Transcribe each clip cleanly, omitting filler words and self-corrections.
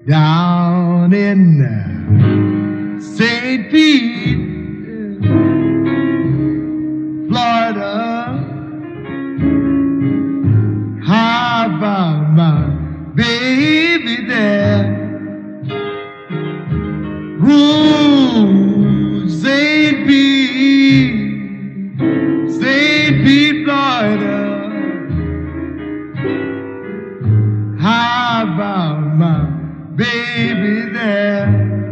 down in St. Pete, Florida. How about my baby there? Ooh, St. Pete, Florida. How about my baby there?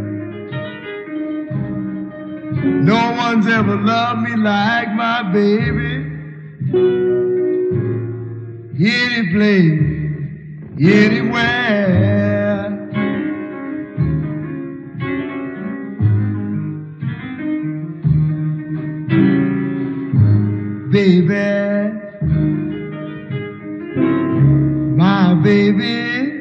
No one's ever loved me like my baby. Any place, anywhere. Baby, my baby,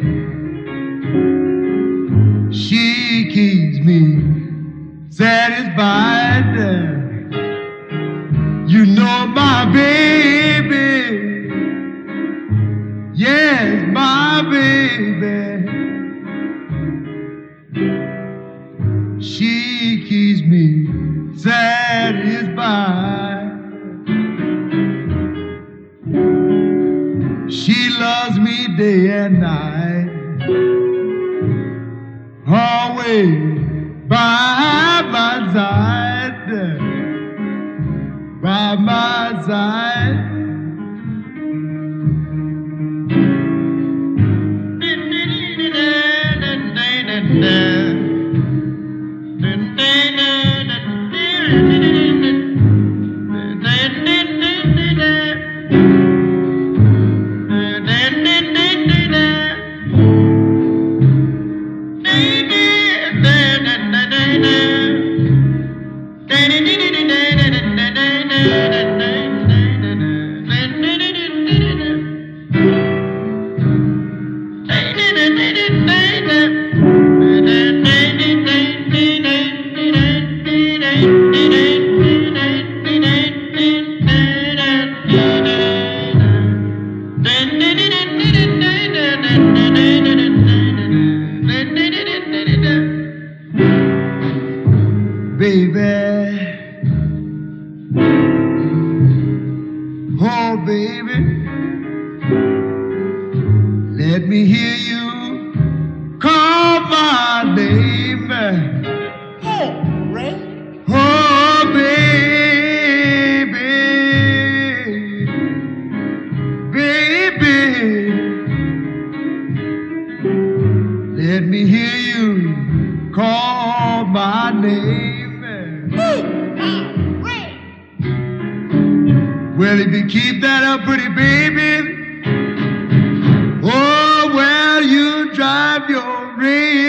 she keeps me satisfied. You know my baby, yes, my baby, she keeps me satisfied. She loves me day and night, always by my side, by my side. Baby, oh baby, let me hear you call my name. Oh, Ray. Oh baby, baby, let me hear you call my name. Well, if you keep that up, pretty baby, oh, well, you drive your race.